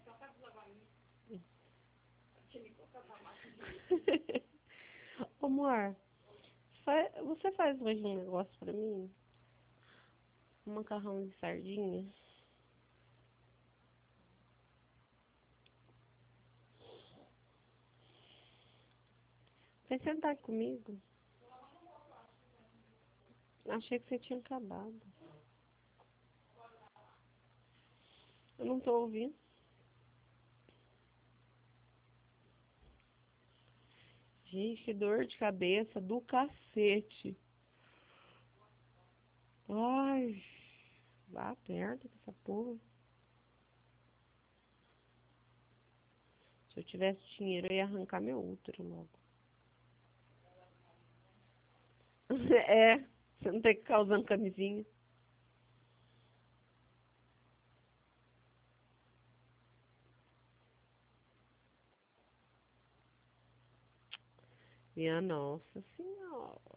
Ô, amor, você faz hoje um negócio pra mim? Um macarrão de sardinha? Vem sentar comigo. Achei que você tinha acabado. Eu não tô ouvindo. Gente, que dor de cabeça do cacete. Ai, vá perto dessa porra. Se eu tivesse dinheiro, eu ia arrancar meu útero logo. É, você não tem que ficar usando camisinha. Minha nossa senhora.